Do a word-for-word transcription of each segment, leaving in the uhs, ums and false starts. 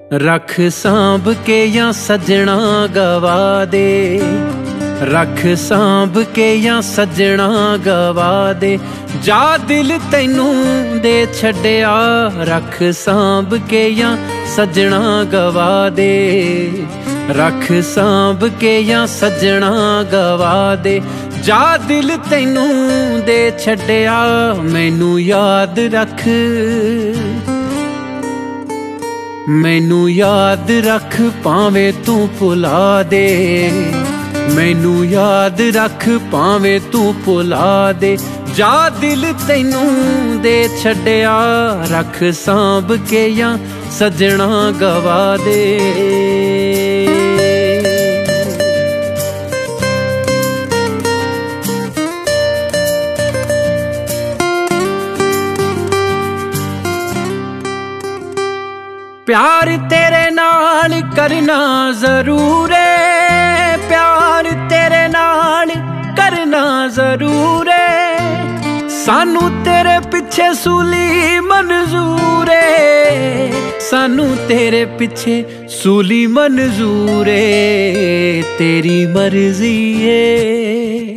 रख सांभ के या सजना गवा दे, रख सांभ के या सजना गवा दे, जा दिल तैनू दे छड्डिया। रख सांभ के या सजना गवा दे, रख सांभ के या सजना गवा दे, जा दिल तैनू दे छड्डिया। मैनू याद रख, मैनू याद रख भावें तू भुला दे, मैनू याद रख भावें तू भुला दे, जा दिल तैनू दे छड्डिया। रख सांभ के या सजना गवा दे। प्यार तेरे नाल करना जरूर है, प्यार तेरे नाल करना जरूर है, सानू तेरे पिछे सूली मंजूर है, सानू तेरे पिछे सूली मंजूर है। तेरी मर्जी है,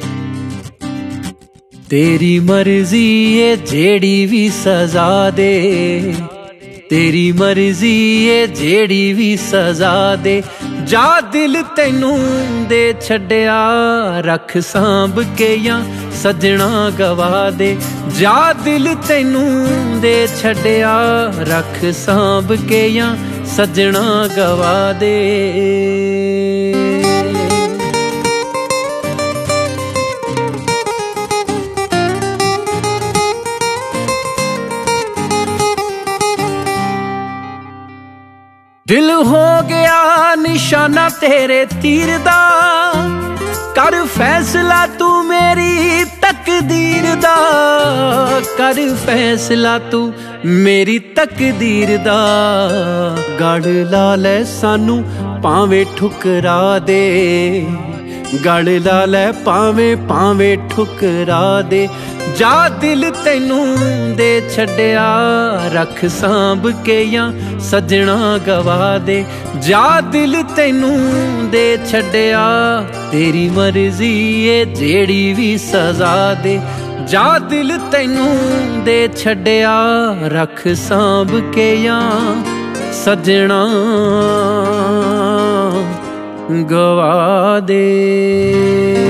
तेरी मर्जी है जेड़ी भी सजा दे, तेरी मर्जी है जेड़ी भी सजा दे, जा दिल तैनू दे छड्डिया। रख सांभ के या सजना गवा दे, जा दिल तैनू दे छड्डिया। रख सांभ के या सजना गवा दे। दिल हो गया निशाना तेरे तीर दा, कर फैसला तू मेरी तकदीर दा, कर फैसला तू मेरी तकदीर दा। गड़ ला ले सानू भावें ठुकरा दे, गड़ ला ले भावें भावें ठुकरा दे, जा दिल तैनू दे छड्डिया। रख सांभ के या सजना गवा दे, जा दिल तैनू दे छड्डिया। तेरी मर्जी है जेड़ी भी सजा दे, जा दिल तैनू दे छड्डिया। रख सांभ के या सजना गवा दे।